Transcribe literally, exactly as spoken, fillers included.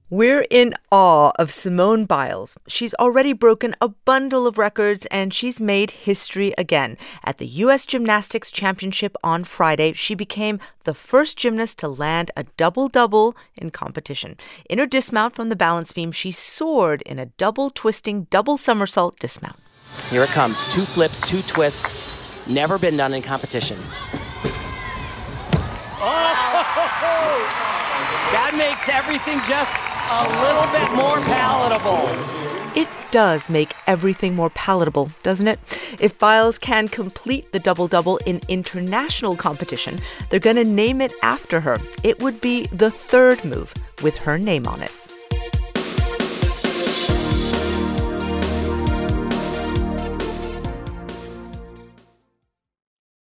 We're in awe of Simone Biles. She's already broken a bundle of records, and she's made history again. At the U S Gymnastics Championship on Friday, she became the first gymnast to land a double-double in competition. In her dismount from the balance beam, she soared in a double-twisting, double somersault dismount. Here it comes. Two flips, two twists. Never been done in competition. Oh! That makes everything just a little bit more palatable. It does make everything more palatable, doesn't it? If Biles can complete the double-double in international competition, they're going to name it after her. It would be the third move with her name on it.